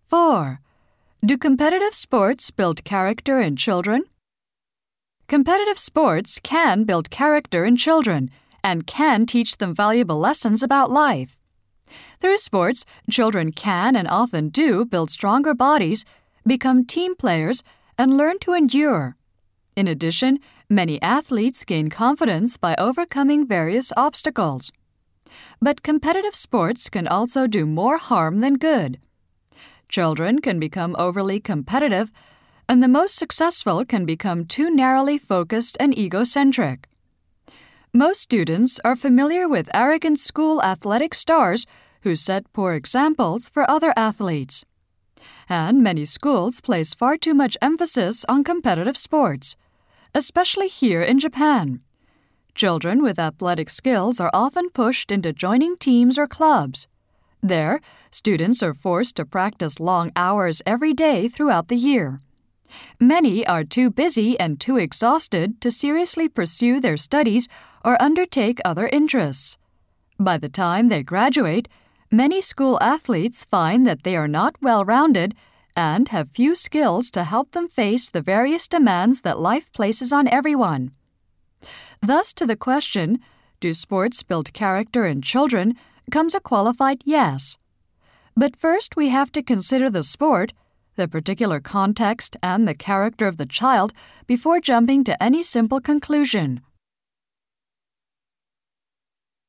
4. Do competitive sports build character in children? Competitive sports can build character in children and can teach them valuable lessons about life. Through sports, children can and often do build stronger bodies, become team players, and learn to endure. In addition, many athletes gain confidence by overcoming various obstacles. But competitive sports can also do more harm than good. Children can become overly competitive, and the most successful can become too narrowly focused and egocentric. Most students are familiar with arrogant school athletic stars who set poor examples for other athletes. And many schools place far too much emphasis on competitive sports, especially here in Japan. Children with athletic skills are often pushed into joining teams or clubs. There, students are forced to practice long hours every day throughout the year. Many are too busy and too exhausted to seriously pursue their studies or undertake other interests. By the time they graduate, many school athletes find that they are not well-rounded and have few skills to help them face the various demands that life places on everyone. Thus, to the question, do sports build character in children, comes a qualified yes. But first we have to consider the sport, the particular context, and the character of the child before jumping to any simple conclusion.